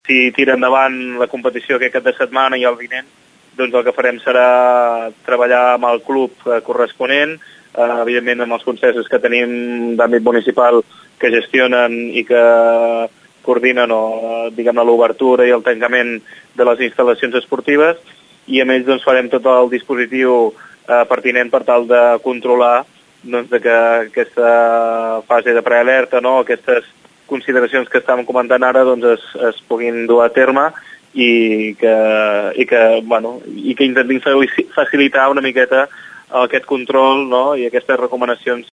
si tira endavant la competició aquest cap de setmana i el vinent, doncs el que farem serà treballar amb el club corresponent, evidentment amb els consensos que tenim d'àmbit municipal que gestionen i que coordinen diguem-ne l'obertura i el tancament de les instal·lacions esportives, i amb ells doncs, farem tot el dispositiu pertinent per tal de controlar doncs, que aquesta fase de prealerta, aquestes consideracions que estàvem comentant ara doncs, es puguin dur a terme i que intentin facilitar una miqueta aquest control i aquestes recomanacions